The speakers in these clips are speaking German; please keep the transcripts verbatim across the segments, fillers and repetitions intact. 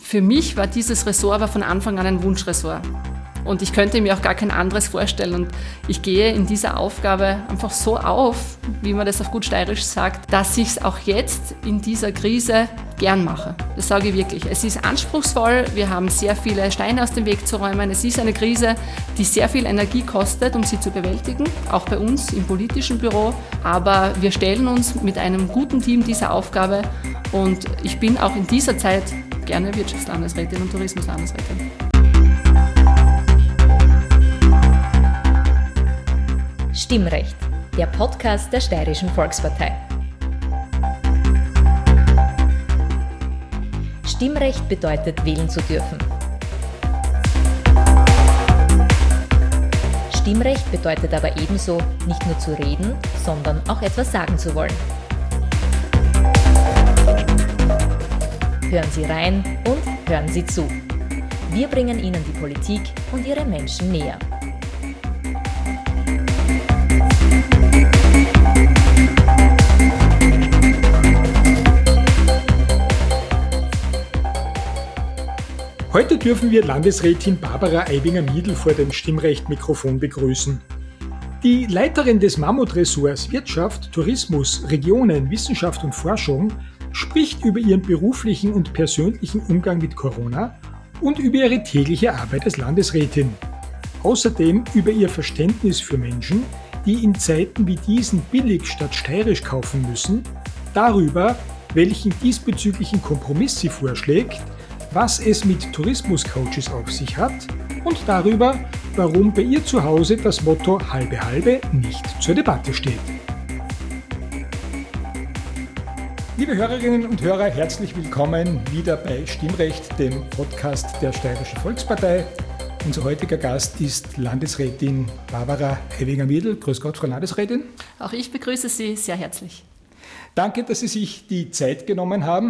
Für mich war dieses Ressort aber von Anfang an ein Wunschressort. Und ich könnte mir auch gar kein anderes vorstellen. Und ich gehe in dieser Aufgabe einfach so auf, wie man das auf gut steirisch sagt, dass ich es auch jetzt in dieser Krise gern mache. Das sage ich wirklich. Es ist anspruchsvoll, wir haben sehr viele Steine aus dem Weg zu räumen. Es ist eine Krise, die sehr viel Energie kostet, um sie zu bewältigen, auch bei uns im politischen Büro. Aber wir stellen uns mit einem guten Team dieser Aufgabe und ich bin auch in dieser Zeit gerne Wirtschaftslandesrätin und Tourismuslandesrätin. Stimmrecht, der Podcast der Steirischen Volkspartei. Stimmrecht bedeutet, wählen zu dürfen. Stimmrecht bedeutet aber ebenso, nicht nur zu reden, sondern auch etwas sagen zu wollen. Hören Sie rein und hören Sie zu. Wir bringen Ihnen die Politik und ihre Menschen näher. Heute dürfen wir Landesrätin Barbara Aibinger-Miedl vor dem Stimmrecht-Mikrofon begrüßen. Die Leiterin des Mammutressorts Wirtschaft, Tourismus, Regionen, Wissenschaft und Forschung spricht über ihren beruflichen und persönlichen Umgang mit Corona und über ihre tägliche Arbeit als Landesrätin. Außerdem über ihr Verständnis für Menschen, die in Zeiten wie diesen billig statt steirisch kaufen müssen, darüber, welchen diesbezüglichen Kompromiss sie vorschlägt, was es mit Tourismuscoaches auf sich hat und darüber, warum bei ihr zu Hause das Motto halbe halbe nicht zur Debatte steht. Liebe Hörerinnen und Hörer, herzlich willkommen wieder bei Stimmrecht, dem Podcast der Steirischen Volkspartei. Unser heutiger Gast ist Landesrätin Barbara Aibinger-Miedl. Grüß Gott, Frau Landesrätin. Auch ich begrüße Sie sehr herzlich. Danke, dass Sie sich die Zeit genommen haben.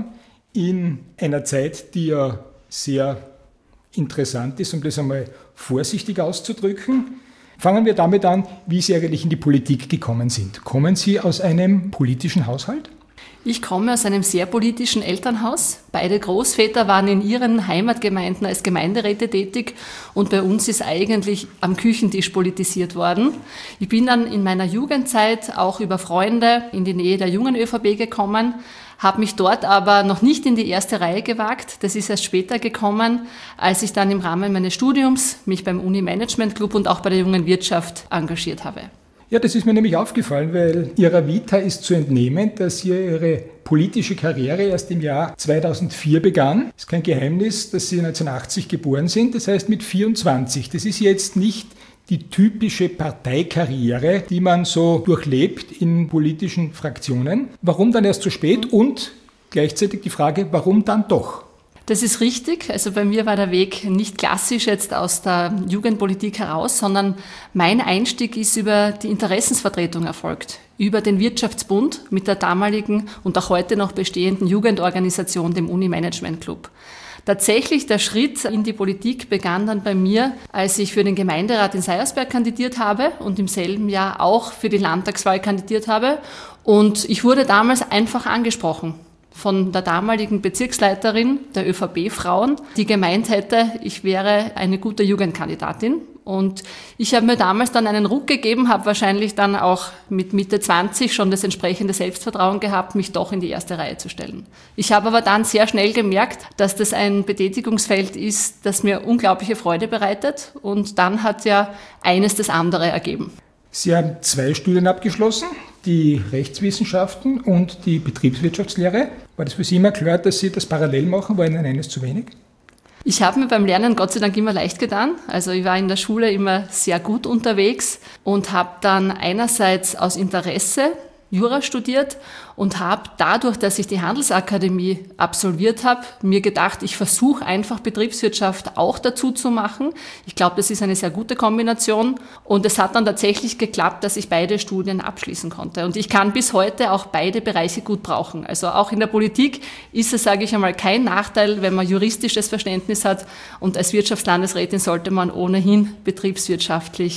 In einer Zeit, die ja sehr interessant ist, um das einmal vorsichtig auszudrücken. Fangen wir damit an, wie Sie eigentlich in die Politik gekommen sind. Kommen Sie aus einem politischen Haushalt? Ich komme aus einem sehr politischen Elternhaus. Beide Großväter waren in ihren Heimatgemeinden als Gemeinderäte tätig und bei uns ist eigentlich am Küchentisch politisiert worden. Ich bin dann in meiner Jugendzeit auch über Freunde in die Nähe der jungen ÖVP gekommen, habe mich dort aber noch nicht in die erste Reihe gewagt. Das ist erst später gekommen, als ich dann im Rahmen meines Studiums mich beim Uni-Management-Club und auch bei der jungen Wirtschaft engagiert habe. Ja, das ist mir nämlich aufgefallen, weil Ihrer Vita ist zu entnehmen, dass Sie Ihre politische Karriere erst im Jahr zweitausendvier begann. Es ist kein Geheimnis, dass Sie neunzehnhundertachtzig geboren sind, das heißt mit vierundzwanzig. Das ist jetzt nicht die typische Parteikarriere, die man so durchlebt in politischen Fraktionen. Warum dann erst so spät? Und gleichzeitig die Frage, warum dann doch? Das ist richtig. Also bei mir war der Weg nicht klassisch jetzt aus der Jugendpolitik heraus, sondern mein Einstieg ist über die Interessensvertretung erfolgt. Über den Wirtschaftsbund mit der damaligen und auch heute noch bestehenden Jugendorganisation, dem Uni-Management-Club. Tatsächlich der Schritt in die Politik begann dann bei mir, als ich für den Gemeinderat in Seiersberg kandidiert habe und im selben Jahr auch für die Landtagswahl kandidiert habe. Und ich wurde damals einfach angesprochen von der damaligen Bezirksleiterin der ÖVP-Frauen, die gemeint hätte, ich wäre eine gute Jugendkandidatin. Und ich habe mir damals dann einen Ruck gegeben, habe wahrscheinlich dann auch mit Mitte zwanzig schon das entsprechende Selbstvertrauen gehabt, mich doch in die erste Reihe zu stellen. Ich habe aber dann sehr schnell gemerkt, dass das ein Betätigungsfeld ist, das mir unglaubliche Freude bereitet. Und dann hat ja eines das andere ergeben. Sie haben zwei Studien abgeschlossen, die Rechtswissenschaften und die Betriebswirtschaftslehre. War das für Sie immer klar, dass Sie das parallel machen? War Ihnen eines zu wenig? Ich habe mir beim Lernen Gott sei Dank immer leicht getan. Also ich war in der Schule immer sehr gut unterwegs und habe dann einerseits aus Interesse Jura studiert und habe dadurch, dass ich die Handelsakademie absolviert habe, mir gedacht, ich versuche einfach Betriebswirtschaft auch dazu zu machen. Ich glaube, das ist eine sehr gute Kombination und es hat dann tatsächlich geklappt, dass ich beide Studien abschließen konnte. Und ich kann bis heute auch beide Bereiche gut brauchen. Also auch in der Politik ist es, sage ich einmal, kein Nachteil, wenn man juristisches Verständnis hat und als Wirtschaftslandesrätin sollte man ohnehin betriebswirtschaftlich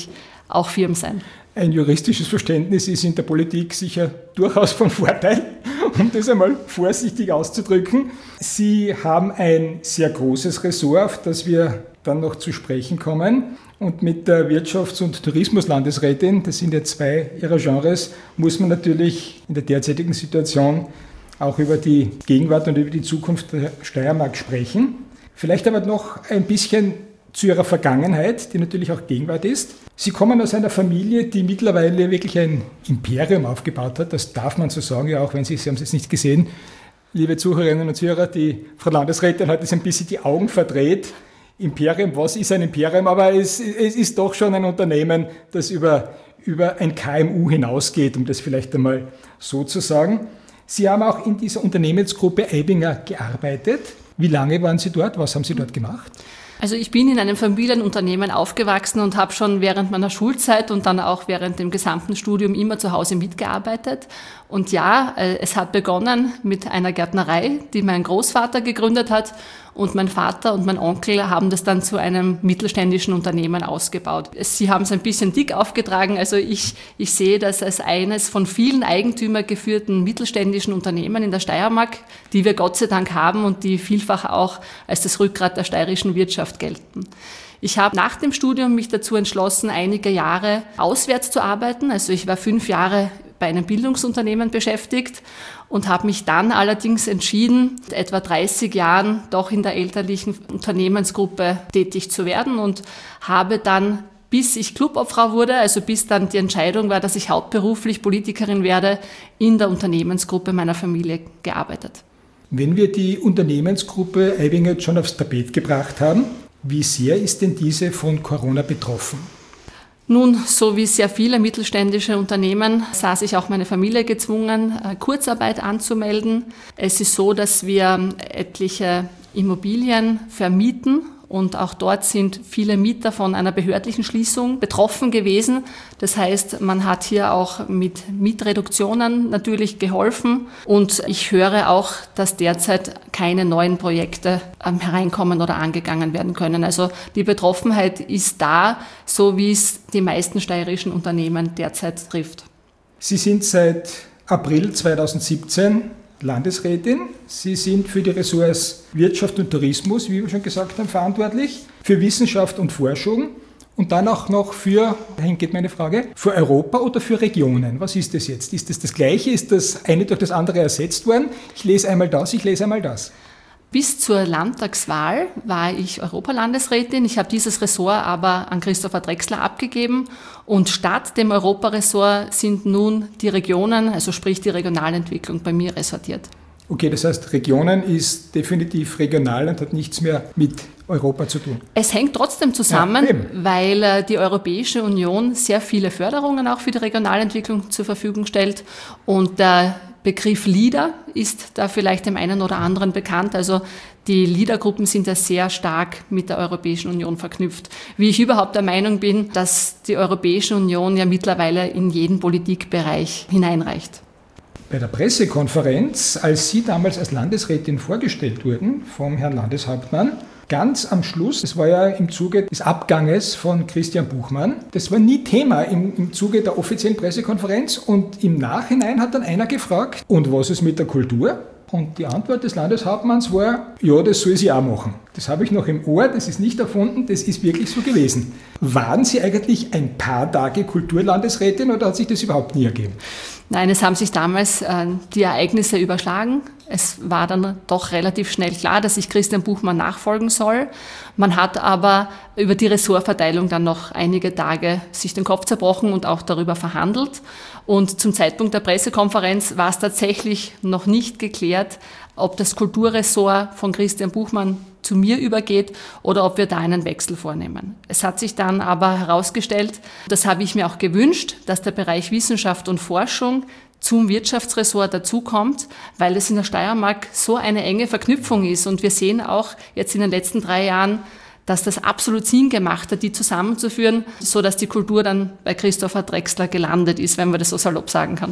auch firm sein. Ein juristisches Verständnis ist in der Politik sicher durchaus von Vorteil, um das einmal vorsichtig auszudrücken. Sie haben ein sehr großes Ressort, auf das wir dann noch zu sprechen kommen. Und mit der Wirtschafts- und Tourismuslandesrätin, das sind ja zwei ihrer Genres, muss man natürlich in der derzeitigen Situation auch über die Gegenwart und über die Zukunft der Steiermark sprechen. Vielleicht aber noch ein bisschen zu ihrer Vergangenheit, die natürlich auch Gegenwart ist. Sie kommen aus einer Familie, die mittlerweile wirklich ein Imperium aufgebaut hat. Das darf man so sagen, ja auch wenn Sie, Sie haben es jetzt nicht gesehen, liebe Zuhörerinnen und Zuhörer, die Frau Landesrätin hat jetzt ein bisschen die Augen verdreht. Imperium, was ist ein Imperium? Aber es, es ist doch schon ein Unternehmen, das über, über ein K M U hinausgeht, um das vielleicht einmal so zu sagen. Sie haben auch in dieser Unternehmensgruppe Eibinger gearbeitet. Wie lange waren Sie dort? Was haben Sie dort gemacht? Also ich bin in einem Familienunternehmen aufgewachsen und habe schon während meiner Schulzeit und dann auch während dem gesamten Studium immer zu Hause mitgearbeitet. Und ja, es hat begonnen mit einer Gärtnerei, die mein Großvater gegründet hat. Und mein Vater und mein Onkel haben das dann zu einem mittelständischen Unternehmen ausgebaut. Sie haben es ein bisschen dick aufgetragen. Also ich, ich sehe das als eines von vielen eigentümergeführten mittelständischen Unternehmen in der Steiermark, die wir Gott sei Dank haben und die vielfach auch als das Rückgrat der steirischen Wirtschaft gelten. Ich habe nach dem Studium mich dazu entschlossen, einige Jahre auswärts zu arbeiten. Also ich war fünf Jahre bei einem Bildungsunternehmen beschäftigt und habe mich dann allerdings entschieden, mit etwa dreißig Jahren doch in der elterlichen Unternehmensgruppe tätig zu werden und habe dann, bis ich Clubobfrau wurde, also bis dann die Entscheidung war, dass ich hauptberuflich Politikerin werde, in der Unternehmensgruppe meiner Familie gearbeitet. Wenn wir die Unternehmensgruppe Eibinger jetzt schon aufs Tapet gebracht haben, wie sehr ist denn diese von Corona betroffen? Nun, so wie sehr viele mittelständische Unternehmen, sah sich auch meine Familie gezwungen, Kurzarbeit anzumelden. Es ist so, dass wir etliche Immobilien vermieten und auch dort sind viele Mieter von einer behördlichen Schließung betroffen gewesen. Das heißt, man hat hier auch mit Mietreduktionen natürlich geholfen und ich höre auch, dass derzeit keine neuen Projekte hereinkommen oder angegangen werden können. Also die Betroffenheit ist da, so wie es die meisten steirischen Unternehmen derzeit trifft. Sie sind seit April zweitausendsiebzehn Landesrätin. Sie sind für die Ressorts Wirtschaft und Tourismus, wie wir schon gesagt haben, verantwortlich, für Wissenschaft und Forschung und dann auch noch für, dahin geht meine Frage, für Europa oder für Regionen. Was ist das jetzt? Ist das das Gleiche? Ist das eine durch das andere ersetzt worden? Ich lese einmal das, ich lese einmal das. Bis zur Landtagswahl war ich Europalandesrätin. Ich habe dieses Ressort aber an Christopher Drechsler abgegeben. Und statt dem Europaressort sind nun die Regionen, also sprich die Regionalentwicklung, bei mir ressortiert. Okay, das heißt, Regionen ist definitiv regional und hat nichts mehr mit Europa zu tun. Es hängt trotzdem zusammen, ja, weil die Europäische Union sehr viele Förderungen auch für die Regionalentwicklung zur Verfügung stellt. Und der Begriff LEADER ist da vielleicht dem einen oder anderen bekannt. Also die LEADER-Gruppen sind ja sehr stark mit der Europäischen Union verknüpft. Wie ich überhaupt der Meinung bin, dass die Europäische Union ja mittlerweile in jeden Politikbereich hineinreicht. Bei der Pressekonferenz, als Sie damals als Landesrätin vorgestellt wurden vom Herrn Landeshauptmann, ganz am Schluss, das war ja im Zuge des Abganges von Christian Buchmann, das war nie Thema im, im Zuge der offiziellen Pressekonferenz und im Nachhinein hat dann einer gefragt, und was ist mit der Kultur? Und die Antwort des Landeshauptmanns war, ja, das soll sie auch machen. Das habe ich noch im Ohr, das ist nicht erfunden, das ist wirklich so gewesen. Waren Sie eigentlich ein paar Tage Kulturlandesrätin oder hat sich das überhaupt nie ergeben? Nein, es haben sich damals äh, die Ereignisse überschlagen. Es war dann doch relativ schnell klar, dass ich Christian Buchmann nachfolgen soll. Man hat aber über die Ressortverteilung dann noch einige Tage sich den Kopf zerbrochen und auch darüber verhandelt. Und zum Zeitpunkt der Pressekonferenz war es tatsächlich noch nicht geklärt, ob das Kulturressort von Christian Buchmann zu mir übergeht oder ob wir da einen Wechsel vornehmen. Es hat sich dann aber herausgestellt, das habe ich mir auch gewünscht, dass der Bereich Wissenschaft und Forschung zum Wirtschaftsressort dazukommt, weil es in der Steiermark so eine enge Verknüpfung ist. Und wir sehen auch jetzt in den letzten drei Jahren, dass das absolut Sinn gemacht hat, die zusammenzuführen, sodass die Kultur dann bei Christopher Drechsler gelandet ist, wenn man das so salopp sagen kann.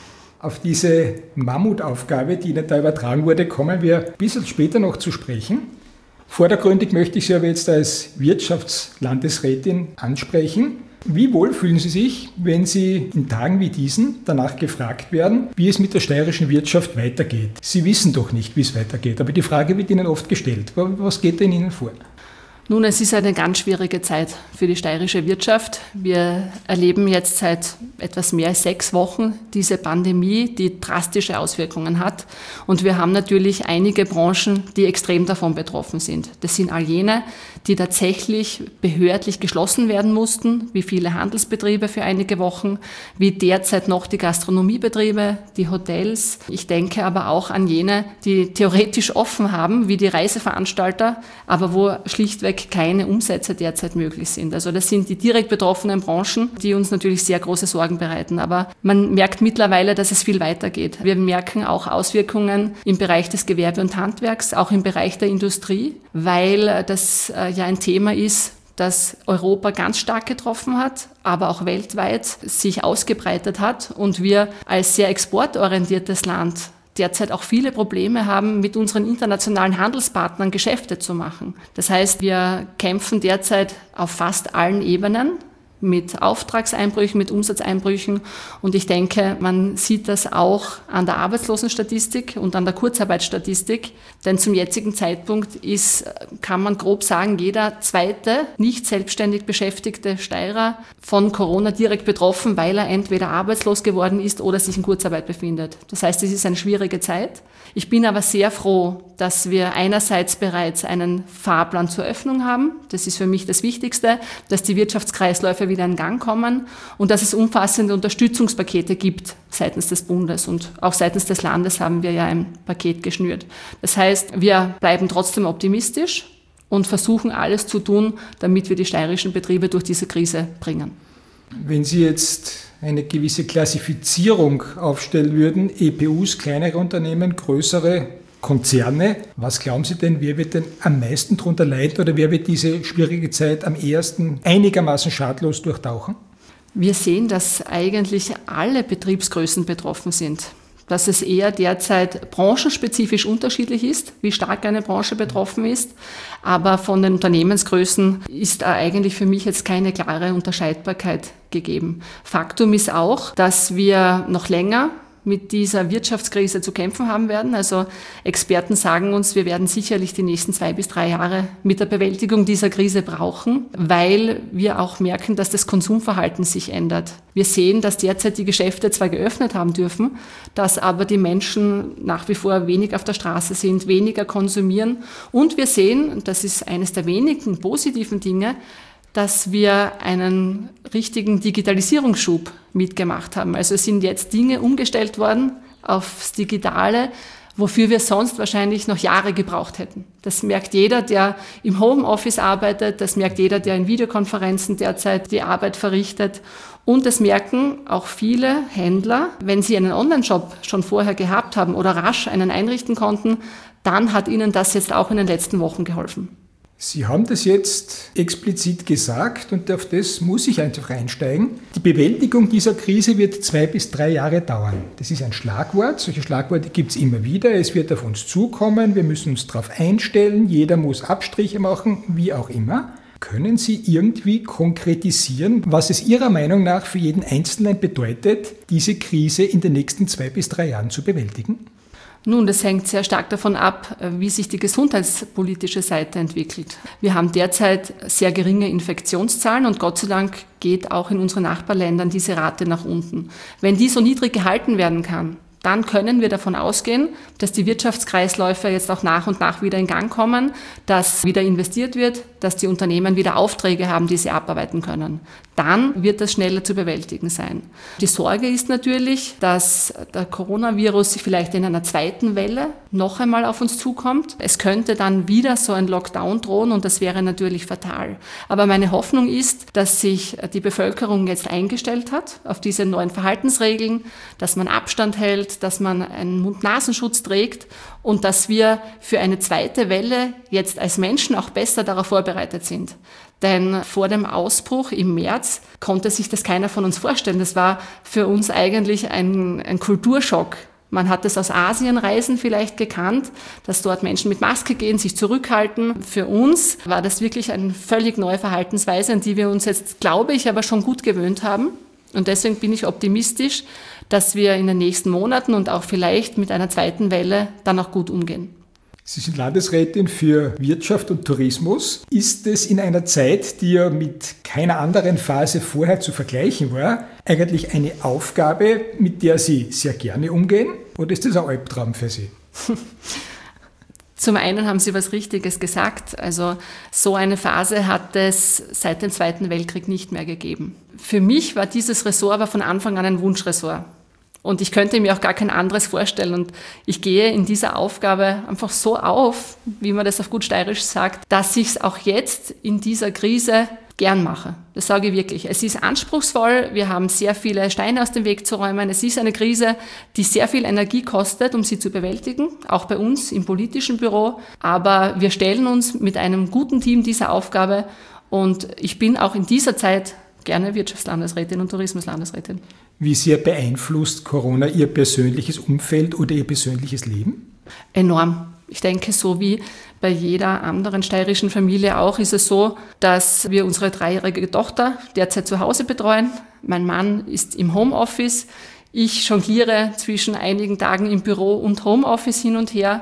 Auf diese Mammutaufgabe, die Ihnen da übertragen wurde, kommen wir ein bisschen später noch zu sprechen. Vordergründig möchte ich Sie aber jetzt als Wirtschaftslandesrätin ansprechen. Wie wohl fühlen Sie sich, wenn Sie in Tagen wie diesen danach gefragt werden, wie es mit der steirischen Wirtschaft weitergeht? Sie wissen doch nicht, wie es weitergeht, aber die Frage wird Ihnen oft gestellt. Was geht denn Ihnen vor? Nun, es ist eine ganz schwierige Zeit für die steirische Wirtschaft. Wir erleben jetzt seit etwas mehr als sechs Wochen diese Pandemie, die drastische Auswirkungen hat. Und wir haben natürlich einige Branchen, die extrem davon betroffen sind. Das sind all jene, die tatsächlich behördlich geschlossen werden mussten, wie viele Handelsbetriebe für einige Wochen, wie derzeit noch die Gastronomiebetriebe, die Hotels. Ich denke aber auch an jene, die theoretisch offen haben, wie die Reiseveranstalter, aber wo schlichtweg keine Umsätze derzeit möglich sind. Also das sind die direkt betroffenen Branchen, die uns natürlich sehr große Sorgen bereiten. Aber man merkt mittlerweile, dass es viel weitergeht. Wir merken auch Auswirkungen im Bereich des Gewerbe- und Handwerks, auch im Bereich der Industrie, weil das ja ein Thema ist, das Europa ganz stark getroffen hat, aber auch weltweit sich ausgebreitet hat und wir als sehr exportorientiertes Land derzeit auch viele Probleme haben, mit unseren internationalen Handelspartnern Geschäfte zu machen. Das heißt, wir kämpfen derzeit auf fast allen Ebenen mit Auftragseinbrüchen, mit Umsatzeinbrüchen. Und ich denke, man sieht das auch an der Arbeitslosenstatistik und an der Kurzarbeitsstatistik. Denn zum jetzigen Zeitpunkt ist, kann man grob sagen, jeder zweite nicht selbstständig beschäftigte Steirer von Corona direkt betroffen, weil er entweder arbeitslos geworden ist oder sich in Kurzarbeit befindet. Das heißt, es ist eine schwierige Zeit. Ich bin aber sehr froh, dass wir einerseits bereits einen Fahrplan zur Öffnung haben. Das ist für mich das Wichtigste, dass die Wirtschaftskreisläufe wieder in Gang kommen und dass es umfassende Unterstützungspakete gibt seitens des Bundes. Und auch seitens des Landes haben wir ja ein Paket geschnürt. Das heißt, wir bleiben trotzdem optimistisch und versuchen alles zu tun, damit wir die steirischen Betriebe durch diese Krise bringen. Wenn Sie jetzt eine gewisse Klassifizierung aufstellen würden, E P Us, kleinere Unternehmen, größere Konzerne, was glauben Sie denn, wer wird denn am meisten darunter leiden oder wer wird diese schwierige Zeit am ehesten einigermaßen schadlos durchtauchen? Wir sehen, dass eigentlich alle Betriebsgrößen betroffen sind. Dass es eher derzeit branchenspezifisch unterschiedlich ist, wie stark eine Branche betroffen ist. Aber von den Unternehmensgrößen ist eigentlich für mich jetzt keine klare Unterscheidbarkeit gegeben. Faktum ist auch, dass wir noch länger mit dieser Wirtschaftskrise zu kämpfen haben werden. Also Experten sagen uns, wir werden sicherlich die nächsten zwei bis drei Jahre mit der Bewältigung dieser Krise brauchen, weil wir auch merken, dass das Konsumverhalten sich ändert. Wir sehen, dass derzeit die Geschäfte zwar geöffnet haben dürfen, dass aber die Menschen nach wie vor wenig auf der Straße sind, weniger konsumieren. Und wir sehen, das ist eines der wenigen positiven Dinge, dass wir einen richtigen Digitalisierungsschub mitgemacht haben. Also es sind jetzt Dinge umgestellt worden aufs Digitale, wofür wir sonst wahrscheinlich noch Jahre gebraucht hätten. Das merkt jeder, der im Homeoffice arbeitet, das merkt jeder, der in Videokonferenzen derzeit die Arbeit verrichtet. Und das merken auch viele Händler, wenn sie einen Online-Shop schon vorher gehabt haben oder rasch einen einrichten konnten, dann hat ihnen das jetzt auch in den letzten Wochen geholfen. Sie haben das jetzt explizit gesagt und auf das muss ich einfach einsteigen. Die Bewältigung dieser Krise wird zwei bis drei Jahre dauern. Das ist ein Schlagwort. Solche Schlagworte gibt es immer wieder. Es wird auf uns zukommen. Wir müssen uns darauf einstellen. Jeder muss Abstriche machen, wie auch immer. Können Sie irgendwie konkretisieren, was es Ihrer Meinung nach für jeden Einzelnen bedeutet, diese Krise in den nächsten zwei bis drei Jahren zu bewältigen? Nun, das hängt sehr stark davon ab, wie sich die gesundheitspolitische Seite entwickelt. Wir haben derzeit sehr geringe Infektionszahlen und Gott sei Dank geht auch in unseren Nachbarländern diese Rate nach unten. Wenn die so niedrig gehalten werden kann, dann können wir davon ausgehen, dass die Wirtschaftskreisläufe jetzt auch nach und nach wieder in Gang kommen, dass wieder investiert wird, dass die Unternehmen wieder Aufträge haben, die sie abarbeiten können. Dann wird das schneller zu bewältigen sein. Die Sorge ist natürlich, dass der Coronavirus vielleicht in einer zweiten Welle noch einmal auf uns zukommt. Es könnte dann wieder so ein Lockdown drohen und das wäre natürlich fatal. Aber meine Hoffnung ist, dass sich die Bevölkerung jetzt eingestellt hat auf diese neuen Verhaltensregeln, dass man Abstand hält, dass man einen Mund-Nasenschutz trägt und dass wir für eine zweite Welle jetzt als Menschen auch besser darauf vorbereitet sind. Denn vor dem Ausbruch im März konnte sich das keiner von uns vorstellen. Das war für uns eigentlich ein, ein Kulturschock. Man hat es aus Asienreisen vielleicht gekannt, dass dort Menschen mit Maske gehen, sich zurückhalten. Für uns war das wirklich eine völlig neue Verhaltensweise, an die wir uns jetzt, glaube ich, aber schon gut gewöhnt haben. Und deswegen bin ich optimistisch, dass wir in den nächsten Monaten und auch vielleicht mit einer zweiten Welle dann auch gut umgehen. Sie sind Landesrätin für Wirtschaft und Tourismus. Ist es in einer Zeit, die ja mit keiner anderen Phase vorher zu vergleichen war, eigentlich eine Aufgabe, mit der Sie sehr gerne umgehen? Oder ist das ein Albtraum für Sie? Zum einen haben Sie was Richtiges gesagt. Also so eine Phase hat es seit dem Zweiten Weltkrieg nicht mehr gegeben. Für mich war dieses Ressort aber von Anfang an ein Wunschressort. Und ich könnte mir auch gar kein anderes vorstellen. Und ich gehe in dieser Aufgabe einfach so auf, wie man das auf gut steirisch sagt, dass ich es auch jetzt in dieser Krise gern mache. Das sage ich wirklich. Es ist anspruchsvoll. Wir haben sehr viele Steine aus dem Weg zu räumen. Es ist eine Krise, die sehr viel Energie kostet, um sie zu bewältigen. Auch bei uns im politischen Büro. Aber wir stellen uns mit einem guten Team dieser Aufgabe. Und ich bin auch in dieser Zeit gerne Wirtschaftslandesrätin und Tourismuslandesrätin. Wie sehr beeinflusst Corona Ihr persönliches Umfeld oder Ihr persönliches Leben? Enorm. Ich denke, so wie bei jeder anderen steirischen Familie auch, ist es so, dass wir unsere dreijährige Tochter derzeit zu Hause betreuen. Mein Mann ist im Homeoffice. Ich jongliere zwischen einigen Tagen im Büro und Homeoffice hin und her.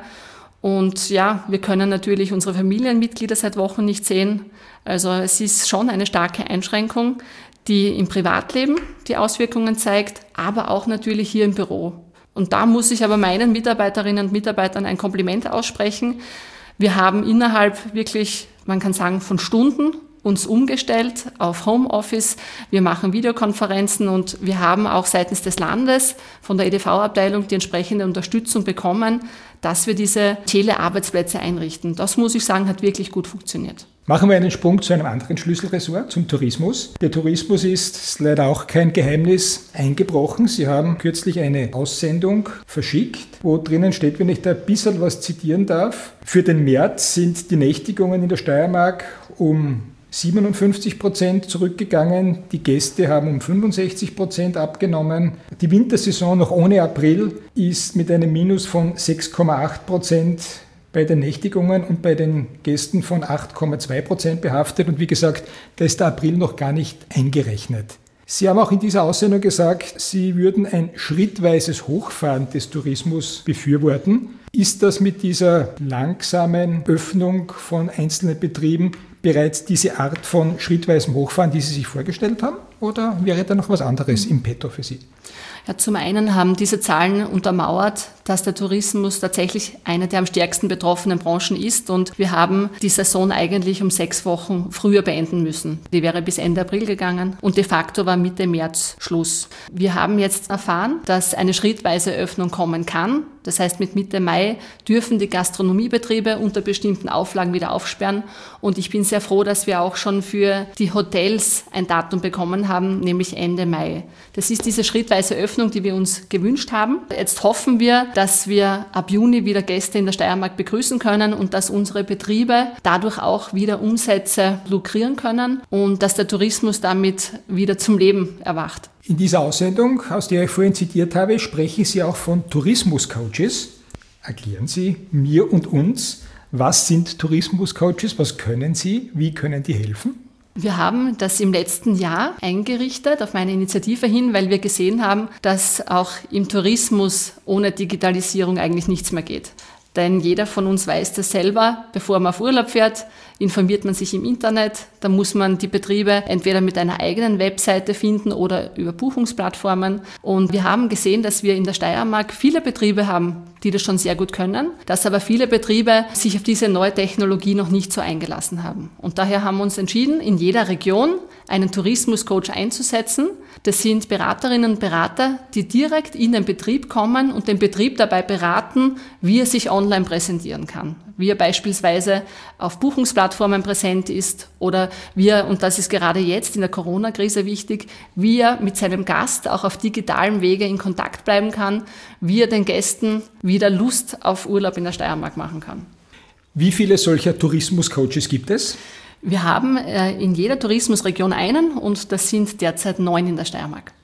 Und ja, wir können natürlich unsere Familienmitglieder seit Wochen nicht sehen. Also es ist schon eine starke Einschränkung, die im Privatleben die Auswirkungen zeigt, aber auch natürlich hier im Büro. Und da muss ich aber meinen Mitarbeiterinnen und Mitarbeitern ein Kompliment aussprechen. Wir haben innerhalb wirklich, man kann sagen, von Stunden uns umgestellt auf Homeoffice. Wir machen Videokonferenzen und wir haben auch seitens des Landes von der E D V-Abteilung die entsprechende Unterstützung bekommen, dass wir diese Telearbeitsplätze einrichten. Das, muss ich sagen, hat wirklich gut funktioniert. Machen wir einen Sprung zu einem anderen Schlüsselressort, zum Tourismus. Der Tourismus ist, ist leider auch kein Geheimnis, eingebrochen. Sie haben kürzlich eine Aussendung verschickt, wo drinnen steht, wenn ich da ein bisschen was zitieren darf, für den März sind die Nächtigungen in der Steiermark um siebenundfünfzig Prozent zurückgegangen. Die Gäste haben um fünfundsechzig Prozent abgenommen. Die Wintersaison noch ohne April ist mit einem Minus von sechs Komma acht Prozent bei den Nächtigungen und bei den Gästen von acht Komma zwei Prozent behaftet. Und wie gesagt, da ist der April noch gar nicht eingerechnet. Sie haben auch in dieser Aussendung gesagt, Sie würden ein schrittweises Hochfahren des Tourismus befürworten. Ist das mit dieser langsamen Öffnung von einzelnen Betrieben bereits diese Art von schrittweisem Hochfahren, die Sie sich vorgestellt haben? Oder wäre da noch was anderes im Petto für Sie? Ja, zum einen haben diese Zahlen untermauert, dass der Tourismus tatsächlich eine der am stärksten betroffenen Branchen ist und wir haben die Saison eigentlich um sechs Wochen früher beenden müssen. Die wäre bis Ende April gegangen und de facto war Mitte März Schluss. Wir haben jetzt erfahren, dass eine schrittweise Öffnung kommen kann. Das heißt, mit Mitte Mai dürfen die Gastronomiebetriebe unter bestimmten Auflagen wieder aufsperren und ich bin sehr froh, dass wir auch schon für die Hotels ein Datum bekommen haben, nämlich Ende Mai. Das ist diese schrittweise Öffnung, die wir uns gewünscht haben. Jetzt hoffen wir, dass wir ab Juni wieder Gäste in der Steiermark begrüßen können und dass unsere Betriebe dadurch auch wieder Umsätze lukrieren können und dass der Tourismus damit wieder zum Leben erwacht. In dieser Aussendung, aus der ich vorhin zitiert habe, sprechen Sie auch von Tourismuscoaches. Erklären Sie mir und uns, was sind Tourismuscoaches, was können sie, wie können die helfen? Wir haben das im letzten Jahr eingerichtet, auf meine Initiative hin, weil wir gesehen haben, dass auch im Tourismus ohne Digitalisierung eigentlich nichts mehr geht. Denn jeder von uns weiß das selber, bevor man auf Urlaub fährt, informiert man sich im Internet. Da muss man die Betriebe entweder mit einer eigenen Webseite finden oder über Buchungsplattformen. Und wir haben gesehen, dass wir in der Steiermark viele Betriebe haben, die das schon sehr gut können, dass aber viele Betriebe sich auf diese neue Technologie noch nicht so eingelassen haben. Und daher haben wir uns entschieden, in jeder Region einen Tourismuscoach einzusetzen. Das sind Beraterinnen und Berater, die direkt in den Betrieb kommen und den Betrieb dabei beraten, wie er sich online präsentieren kann. Wie er beispielsweise auf Buchungsplattformen präsent ist oder wie er, und das ist gerade jetzt in der Corona-Krise wichtig, wie er mit seinem Gast auch auf digitalem Wege in Kontakt bleiben kann, wie er den Gästen wieder Lust auf Urlaub in der Steiermark machen kann. Wie viele solcher Tourismuscoaches gibt es? Wir haben in jeder Tourismusregion einen und das sind derzeit neun in der Steiermark.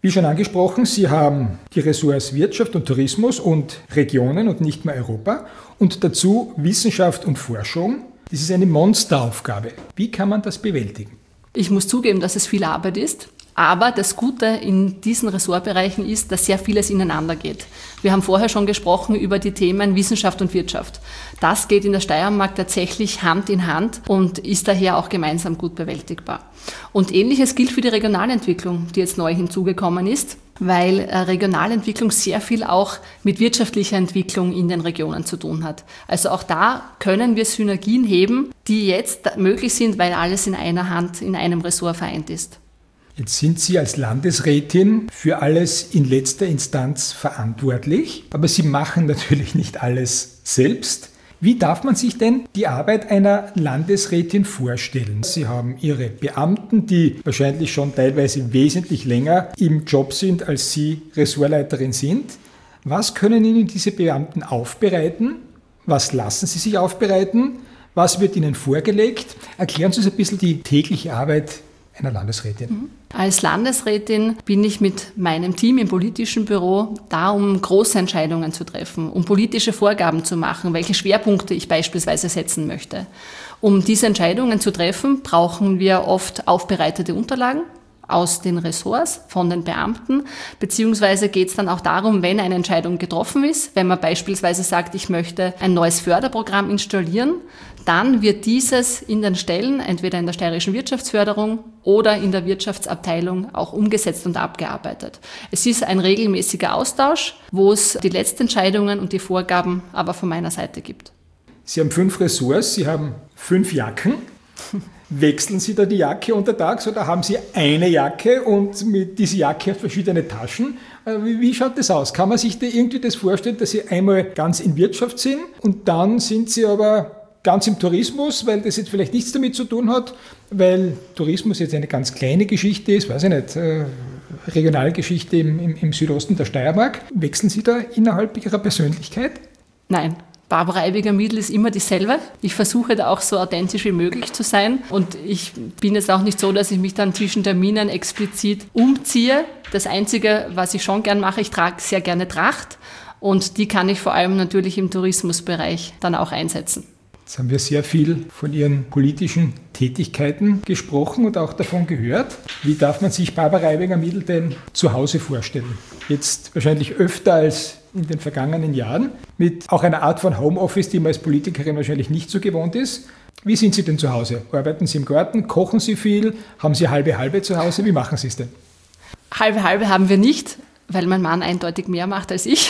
Wie schon angesprochen, Sie haben die Ressorts Wirtschaft und Tourismus und Regionen und nicht mehr Europa und dazu Wissenschaft und Forschung. Das ist eine Monsteraufgabe. Wie kann man das bewältigen? Ich muss zugeben, dass es viel Arbeit ist. Aber das Gute in diesen Ressortbereichen ist, dass sehr vieles ineinander geht. Wir haben vorher schon gesprochen über die Themen Wissenschaft und Wirtschaft. Das geht in der Steiermark tatsächlich Hand in Hand und ist daher auch gemeinsam gut bewältigbar. Und Ähnliches gilt für die Regionalentwicklung, die jetzt neu hinzugekommen ist, weil Regionalentwicklung sehr viel auch mit wirtschaftlicher Entwicklung in den Regionen zu tun hat. Also auch da können wir Synergien heben, die jetzt möglich sind, weil alles in einer Hand, in einem Ressort vereint ist. Jetzt sind Sie als Landesrätin für alles in letzter Instanz verantwortlich, aber Sie machen natürlich nicht alles selbst. Wie darf man sich denn die Arbeit einer Landesrätin vorstellen? Sie haben Ihre Beamten, die wahrscheinlich schon teilweise wesentlich länger im Job sind, als Sie Ressortleiterin sind. Was können Ihnen diese Beamten aufbereiten? Was lassen Sie sich aufbereiten? Was wird Ihnen vorgelegt? Erklären Sie uns ein bisschen die tägliche Arbeit einer Landesrätin. Als Landesrätin bin ich mit meinem Team im politischen Büro da, um große Entscheidungen zu treffen, um politische Vorgaben zu machen, welche Schwerpunkte ich beispielsweise setzen möchte. Um diese Entscheidungen zu treffen, brauchen wir oft aufbereitete Unterlagen aus den Ressorts, von den Beamten, beziehungsweise geht es dann auch darum, wenn eine Entscheidung getroffen ist, wenn man beispielsweise sagt, ich möchte ein neues Förderprogramm installieren, dann wird dieses in den Stellen, entweder in der steirischen Wirtschaftsförderung oder in der Wirtschaftsabteilung auch umgesetzt und abgearbeitet. Es ist ein regelmäßiger Austausch, wo es die letzten Entscheidungen und die Vorgaben aber von meiner Seite gibt. Sie haben fünf Ressorts, Sie haben fünf Jacken. Wechseln Sie da die Jacke untertags oder haben Sie eine Jacke und mit dieser Jacke hat verschiedene Taschen? Wie, wie schaut das aus? Kann man sich da irgendwie das vorstellen, dass Sie einmal ganz in Wirtschaft sind und dann sind Sie aber ganz im Tourismus, weil das jetzt vielleicht nichts damit zu tun hat, weil Tourismus jetzt eine ganz kleine Geschichte ist, weiß ich nicht, äh, Regionalgeschichte im, im, im Südosten der Steiermark. Wechseln Sie da innerhalb Ihrer Persönlichkeit? Nein. Barbara Eibinger-Miedl ist immer dieselbe. Ich versuche da auch so authentisch wie möglich zu sein und ich bin jetzt auch nicht so, dass ich mich dann zwischen Terminen explizit umziehe. Das Einzige, was ich schon gern mache, ich trage sehr gerne Tracht und die kann ich vor allem natürlich im Tourismusbereich dann auch einsetzen. Jetzt haben wir sehr viel von Ihren politischen Tätigkeiten gesprochen und auch davon gehört. Wie darf man sich Barbara Eibinger-Miedl denn zu Hause vorstellen? Jetzt wahrscheinlich öfter als in den vergangenen Jahren, mit auch einer Art von Homeoffice, die man als Politikerin wahrscheinlich nicht so gewohnt ist. Wie sind Sie denn zu Hause? Arbeiten Sie im Garten? Kochen Sie viel? Haben Sie halbe halbe zu Hause? Wie machen Sie es denn? Halbe halbe haben wir nicht, weil mein Mann eindeutig mehr macht als ich.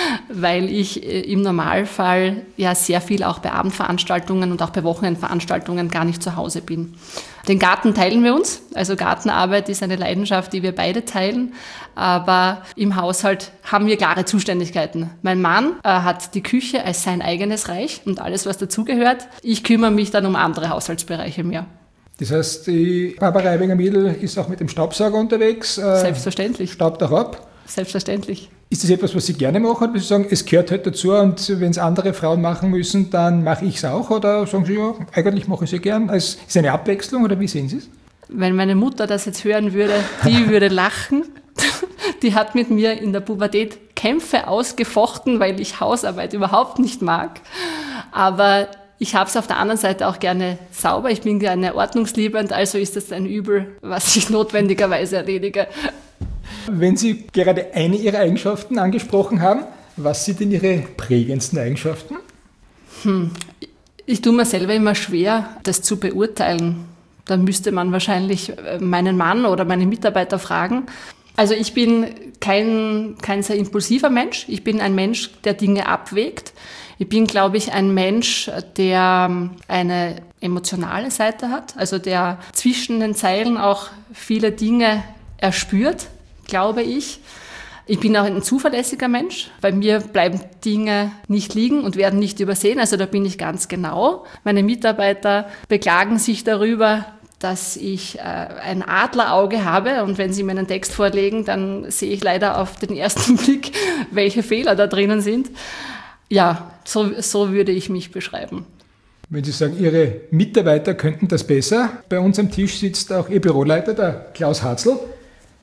Weil ich im Normalfall ja sehr viel auch bei Abendveranstaltungen und auch bei Wochenendveranstaltungen gar nicht zu Hause bin. Den Garten teilen wir uns, also Gartenarbeit ist eine Leidenschaft, die wir beide teilen, aber im Haushalt haben wir klare Zuständigkeiten. Mein Mann äh, hat die Küche als sein eigenes Reich und alles, was dazugehört. Ich kümmere mich dann um andere Haushaltsbereiche mehr. Das heißt, die Barbara Eibinger-Miedl ist auch mit dem Staubsauger unterwegs? Äh, Selbstverständlich. Staubt auch ab? Selbstverständlich. Ist das etwas, was Sie gerne machen? Oder Sie sagen, es gehört halt dazu und wenn es andere Frauen machen müssen, dann mache ich es auch? Oder sagen Sie, ja, eigentlich mache ich es ja gern. Es ist eine Abwechslung oder wie sehen Sie es? Wenn meine Mutter das jetzt hören würde, die würde lachen. Die hat mit mir in der Pubertät Kämpfe ausgefochten, weil ich Hausarbeit überhaupt nicht mag. Aber ich habe es auf der anderen Seite auch gerne sauber. Ich bin gerne ordnungsliebend, also ist das ein Übel, was ich notwendigerweise erledige. Wenn Sie gerade eine Ihrer Eigenschaften angesprochen haben, was sind denn Ihre prägendsten Eigenschaften? Hm. Ich tue mir selber immer schwer, das zu beurteilen. Da müsste man wahrscheinlich meinen Mann oder meine Mitarbeiter fragen. Also ich bin kein, kein sehr impulsiver Mensch. Ich bin ein Mensch, der Dinge abwägt. Ich bin, glaube ich, ein Mensch, der eine emotionale Seite hat, also der zwischen den Zeilen auch viele Dinge erspürt, glaube ich. Ich bin auch ein zuverlässiger Mensch. Bei mir bleiben Dinge nicht liegen und werden nicht übersehen. Also da bin ich ganz genau. Meine Mitarbeiter beklagen sich darüber, dass ich äh, ein Adlerauge habe. Und wenn sie mir einen Text vorlegen, dann sehe ich leider auf den ersten Blick, welche Fehler da drinnen sind. Ja, so, so würde ich mich beschreiben. Wenn Sie sagen, Ihre Mitarbeiter könnten das besser. Bei uns am Tisch sitzt auch Ihr Büroleiter, der Klaus Hatzl.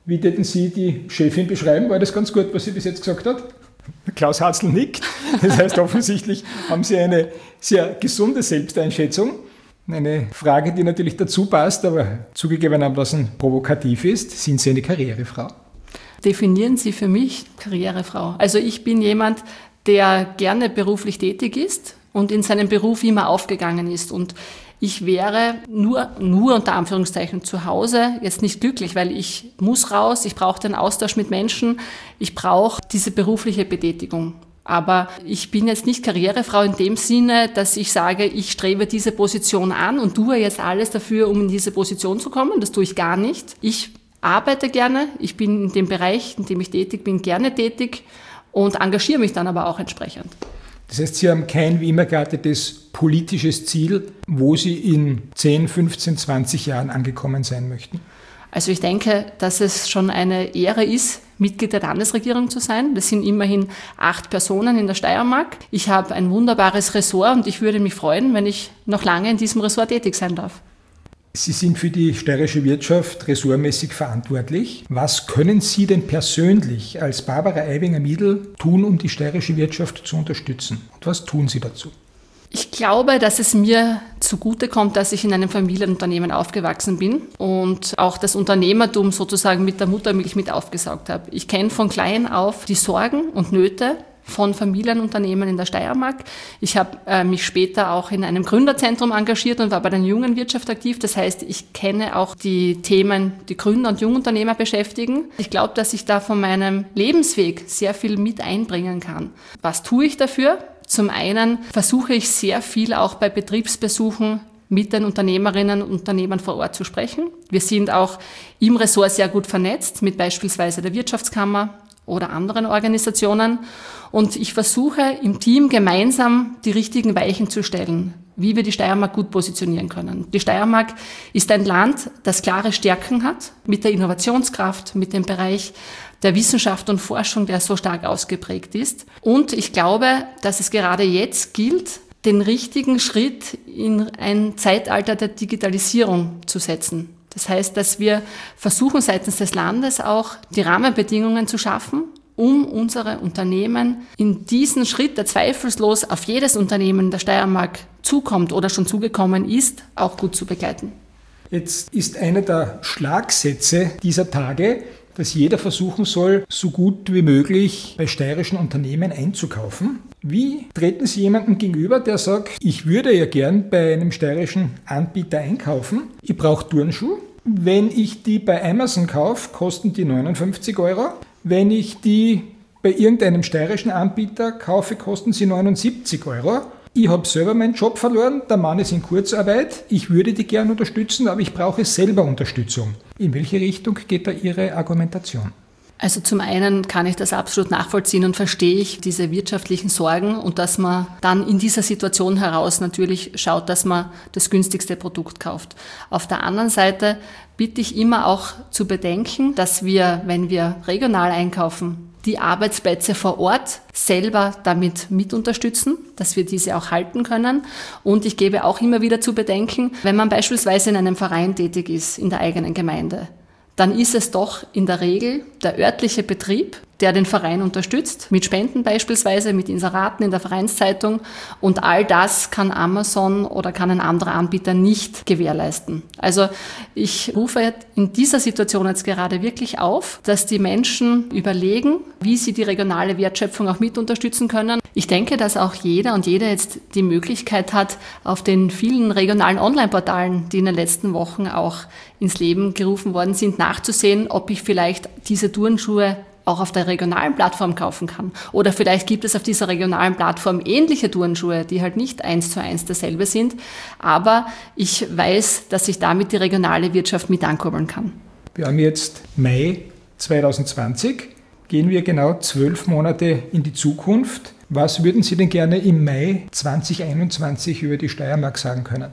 Wie würden Sie die Chefin beschreiben? War das ganz gut, was sie bis jetzt gesagt hat? Klaus Hatzl nickt. Das heißt, offensichtlich haben Sie eine sehr gesunde Selbsteinschätzung. Eine Frage, die natürlich dazu passt, aber zugegebenermaßen provokativ ist. Sind Sie eine Karrierefrau? Definieren Sie für mich Karrierefrau. Also ich bin jemand, der gerne beruflich tätig ist und in seinem Beruf immer aufgegangen ist. Und ich wäre nur, nur unter Anführungszeichen zu Hause jetzt nicht glücklich, weil ich muss raus, ich brauche den Austausch mit Menschen, ich brauche diese berufliche Betätigung. Aber ich bin jetzt nicht Karrierefrau in dem Sinne, dass ich sage, ich strebe diese Position an und tue jetzt alles dafür, um in diese Position zu kommen. Das tue ich gar nicht. Ich arbeite gerne, ich bin in dem Bereich, in dem ich tätig bin, gerne tätig und engagiere mich dann aber auch entsprechend. Das heißt, Sie haben kein wie immer geartetes politisches Ziel, wo Sie in zehn, fünfzehn, zwanzig Jahren angekommen sein möchten? Also ich denke, dass es schon eine Ehre ist, Mitglied der Landesregierung zu sein. Das sind immerhin acht Personen in der Steiermark. Ich habe ein wunderbares Ressort und ich würde mich freuen, wenn ich noch lange in diesem Ressort tätig sein darf. Sie sind für die steirische Wirtschaft ressortmäßig verantwortlich. Was können Sie denn persönlich als Barbara Aibinger-Miedl tun, um die steirische Wirtschaft zu unterstützen? Und was tun Sie dazu? Ich glaube, dass es mir zugutekommt, dass ich in einem Familienunternehmen aufgewachsen bin und auch das Unternehmertum sozusagen mit der Muttermilch mit aufgesaugt habe. Ich kenne von klein auf die Sorgen und Nöte von Familienunternehmen in der Steiermark. Ich habe äh, mich später auch in einem Gründerzentrum engagiert und war bei der jungen Wirtschaft aktiv. Das heißt, ich kenne auch die Themen, die Gründer und Jungunternehmer beschäftigen. Ich glaube, dass ich da von meinem Lebensweg sehr viel mit einbringen kann. Was tue ich dafür? Zum einen versuche ich sehr viel auch bei Betriebsbesuchen mit den Unternehmerinnen und Unternehmern vor Ort zu sprechen. Wir sind auch im Ressort sehr gut vernetzt mit beispielsweise der Wirtschaftskammer oder anderen Organisationen. Und ich versuche im Team gemeinsam die richtigen Weichen zu stellen, wie wir die Steiermark gut positionieren können. Die Steiermark ist ein Land, das klare Stärken hat, mit der Innovationskraft, mit dem Bereich der Wissenschaft und Forschung, der so stark ausgeprägt ist. Und ich glaube, dass es gerade jetzt gilt, den richtigen Schritt in ein Zeitalter der Digitalisierung zu setzen. Das heißt, dass wir versuchen seitens des Landes auch die Rahmenbedingungen zu schaffen, um unsere Unternehmen in diesen Schritt, der zweifellos auf jedes Unternehmen in der Steiermark zukommt oder schon zugekommen ist, auch gut zu begleiten. Jetzt ist einer der Schlagsätze dieser Tage, dass jeder versuchen soll, so gut wie möglich bei steirischen Unternehmen einzukaufen. Wie treten Sie jemandem gegenüber, der sagt, ich würde ja gern bei einem steirischen Anbieter einkaufen, ich brauche Turnschuhe. Wenn ich die bei Amazon kaufe, kosten die neunundfünfzig Euro. Wenn ich die bei irgendeinem steirischen Anbieter kaufe, kosten sie neunundsiebzig Euro. Ich habe selber meinen Job verloren, der Mann ist in Kurzarbeit, ich würde die gern unterstützen, aber ich brauche selber Unterstützung. In welche Richtung geht da Ihre Argumentation? Also zum einen kann ich das absolut nachvollziehen und verstehe ich diese wirtschaftlichen Sorgen und dass man dann in dieser Situation heraus natürlich schaut, dass man das günstigste Produkt kauft. Auf der anderen Seite bitte ich immer auch zu bedenken, dass wir, wenn wir regional einkaufen, die Arbeitsplätze vor Ort selber damit mit unterstützen, dass wir diese auch halten können. Und ich gebe auch immer wieder zu bedenken, wenn man beispielsweise in einem Verein tätig ist, in der eigenen Gemeinde, dann ist es doch in der Regel der örtliche Betrieb, der den Verein unterstützt, mit Spenden beispielsweise, mit Inseraten in der Vereinszeitung. Und all das kann Amazon oder kann ein anderer Anbieter nicht gewährleisten. Also ich rufe in dieser Situation jetzt gerade wirklich auf, dass die Menschen überlegen, wie sie die regionale Wertschöpfung auch mit unterstützen können. Ich denke, dass auch jeder und jede jetzt die Möglichkeit hat, auf den vielen regionalen Online-Portalen, die in den letzten Wochen auch ins Leben gerufen worden sind, nachzusehen, ob ich vielleicht diese Turnschuhe auch auf der regionalen Plattform kaufen kann. Oder vielleicht gibt es auf dieser regionalen Plattform ähnliche Turnschuhe, die halt nicht eins zu eins dasselbe sind. Aber ich weiß, dass ich damit die regionale Wirtschaft mit ankurbeln kann. Wir haben jetzt Mai zwanzig zwanzig. Gehen wir genau zwölf Monate in die Zukunft. Was würden Sie denn gerne im Mai zwanzig einundzwanzig über die Steiermark sagen können?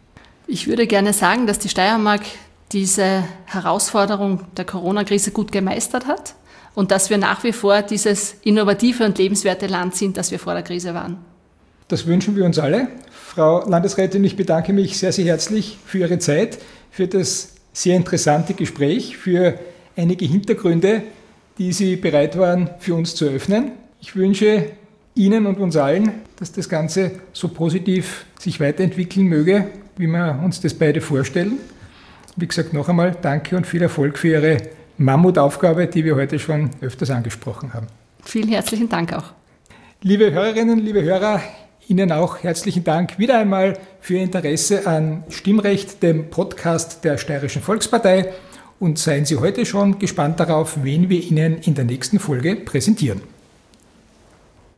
Ich würde gerne sagen, dass die Steiermark diese Herausforderung der Corona-Krise gut gemeistert hat. Und dass wir nach wie vor dieses innovative und lebenswerte Land sind, das wir vor der Krise waren. Das wünschen wir uns alle. Frau Landesrätin, ich bedanke mich sehr, sehr herzlich für Ihre Zeit, für das sehr interessante Gespräch, für einige Hintergründe, die Sie bereit waren, für uns zu öffnen. Ich wünsche Ihnen und uns allen, dass das Ganze so positiv sich weiterentwickeln möge, wie wir uns das beide vorstellen. Wie gesagt, noch einmal danke und viel Erfolg für Ihre Mammutaufgabe, die wir heute schon öfters angesprochen haben. Vielen herzlichen Dank auch. Liebe Hörerinnen, liebe Hörer, Ihnen auch herzlichen Dank wieder einmal für Ihr Interesse an Stimmrecht, dem Podcast der Steirischen Volkspartei. Und seien Sie heute schon gespannt darauf, wen wir Ihnen in der nächsten Folge präsentieren.